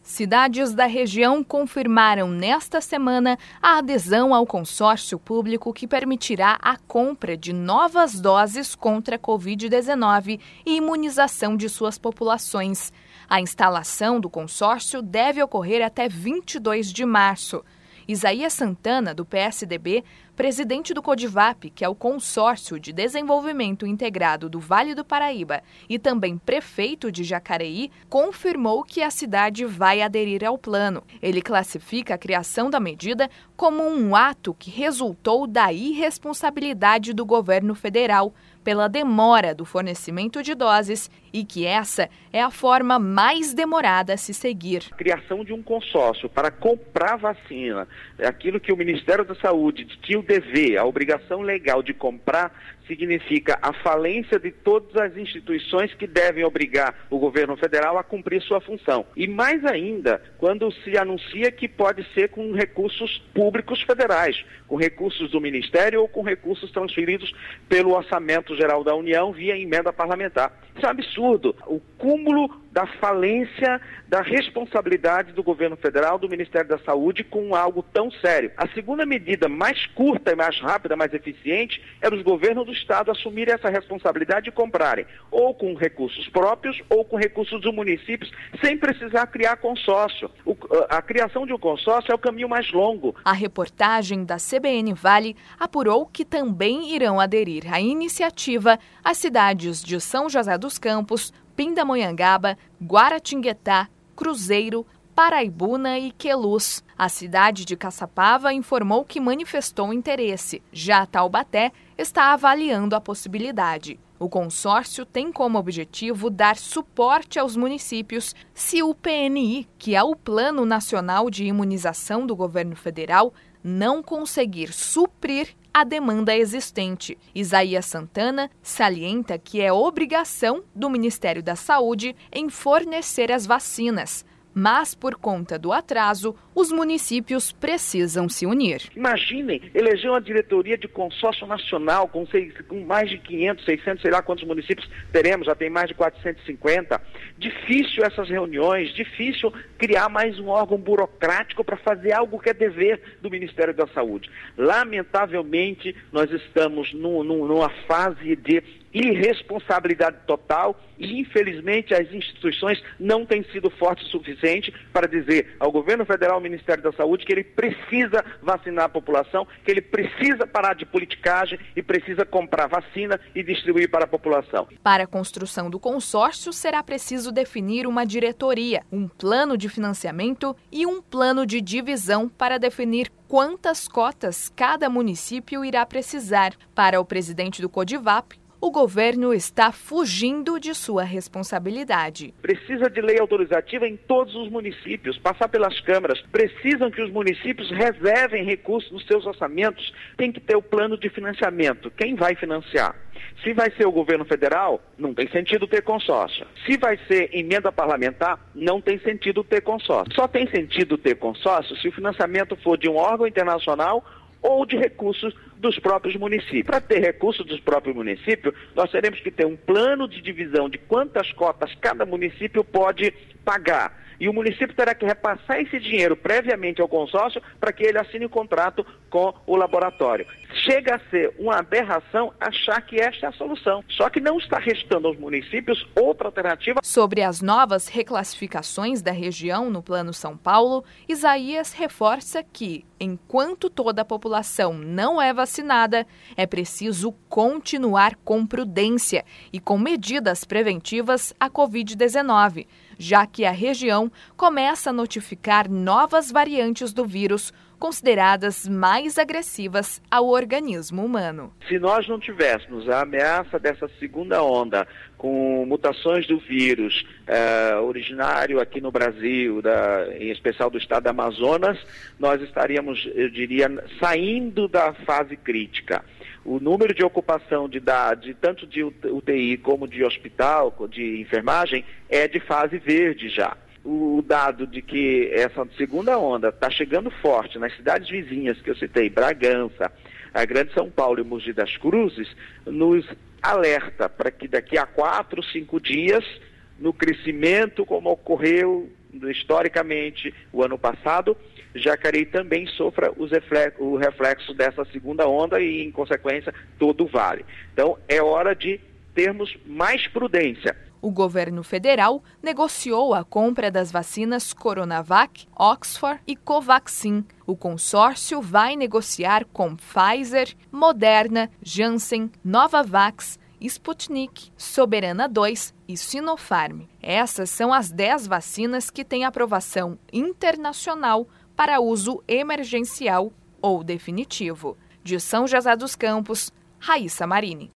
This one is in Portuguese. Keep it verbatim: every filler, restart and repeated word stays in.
Cidades da região confirmaram nesta semana a adesão ao consórcio público que permitirá a compra de novas doses contra a covid dezenove e imunização de suas populações. A instalação do consórcio deve ocorrer até vinte e dois de março. Isaías Santana, do P S D B, presidente do CODIVAP, que é o Consórcio de Desenvolvimento Integrado do Vale do Paraíba, e também prefeito de Jacareí, confirmou que a cidade vai aderir ao plano. Ele classifica a criação da medida como um ato que resultou da irresponsabilidade do governo federal pela demora do fornecimento de doses e que essa é a forma mais demorada a se seguir. A criação de um consórcio para comprar vacina, aquilo que o Ministério da Saúde tinha o dever, a obrigação legal de comprar, significa a falência de todas as instituições que devem obrigar o governo federal a cumprir sua função. E mais ainda, quando se anuncia que pode ser com recursos públicos federais, com recursos do Ministério ou com recursos transferidos pelo Orçamento Geral da União via emenda parlamentar. Isso é um absurdo. O cúmulo da falência, da responsabilidade do governo federal, do Ministério da Saúde com algo tão sério. A segunda medida mais curta e mais rápida, mais eficiente, é os governos do Estado assumirem essa responsabilidade e comprarem, ou com recursos próprios ou com recursos dos municípios, sem precisar criar consórcio. O, a criação de um consórcio é o caminho mais longo. A reportagem da C B N Vale apurou que também irão aderir à iniciativa as cidades de São José dos Campos, Pindamonhangaba, Guaratinguetá, Cruzeiro, Paraibuna e Queluz. A cidade de Caçapava informou que manifestou interesse. Já Taubaté está avaliando a possibilidade. O consórcio tem como objetivo dar suporte aos municípios se o P N I, que é o Plano Nacional de Imunização do Governo Federal, não conseguir suprir a demanda existente. Isaías Santana salienta que é obrigação do Ministério da Saúde em fornecer as vacinas, mas por conta do atraso, os municípios precisam se unir. Imaginem, eleger uma diretoria de consórcio nacional com, seis, com mais de quinhentos, seiscentos, sei lá quantos municípios teremos, já tem mais de quatrocentos e cinquenta. Difícil essas reuniões, difícil criar mais um órgão burocrático para fazer algo que é dever do Ministério da Saúde. Lamentavelmente, nós estamos num, num, numa fase de irresponsabilidade total e, infelizmente, as instituições não têm sido fortes o suficiente para dizer ao governo federal, ao Ministério da Saúde, que ele precisa vacinar a população, que ele precisa parar de politicagem e precisa comprar vacina e distribuir para a população. Para a construção do consórcio, será preciso definir uma diretoria, um plano de financiamento e um plano de divisão para definir quantas cotas cada município irá precisar. Para o presidente do CODIVAP, o governo está fugindo de sua responsabilidade. Precisa de lei autorizativa em todos os municípios, passar pelas câmaras. Precisam que os municípios reservem recursos nos seus orçamentos. Tem que ter o plano de financiamento. Quem vai financiar? Se vai ser o governo federal, não tem sentido ter consórcio. Se vai ser emenda parlamentar, não tem sentido ter consórcio. Só tem sentido ter consórcio se o financiamento for de um órgão internacional ou de recursos dos próprios municípios. Para ter recursos dos próprios municípios, nós teremos que ter um plano de divisão de quantas cotas cada município pode pagar. E o município terá que repassar esse dinheiro previamente ao consórcio para que ele assine o contrato com o laboratório. Chega a ser uma aberração achar que esta é a solução. Só que não está restando aos municípios outra alternativa. Sobre as novas reclassificações da região no Plano São Paulo, Isaías reforça que, enquanto toda a população não é vacinada, é preciso continuar com prudência e com medidas preventivas à covid dezenove, já que a região começa a notificar novas variantes do vírus, consideradas mais agressivas ao organismo humano. Se nós não tivéssemos a ameaça dessa segunda onda, com mutações do vírus eh, originário aqui no Brasil, da, em especial do estado do Amazonas, nós estaríamos, eu diria, saindo da fase crítica. O número de ocupação de, de tanto de U T I como de hospital, de enfermagem, é de fase verde já. O dado de que essa segunda onda está chegando forte nas cidades vizinhas que eu citei, Bragança, a Grande São Paulo e Mogi das Cruzes, nos alerta para que daqui a quatro, cinco dias, no crescimento como ocorreu historicamente, o ano passado, Jacareí também sofra os reflexo, o reflexo dessa segunda onda e, em consequência, todo o vale. Então, é hora de termos mais prudência. O governo federal negociou a compra das vacinas Coronavac, Oxford e Covaxin. O consórcio vai negociar com Pfizer, Moderna, Janssen, Novavax, Sputnik, Soberana dois e Sinopharm. Essas são as dez vacinas que têm aprovação internacional para uso emergencial ou definitivo. De São José dos Campos, Raíssa Marini.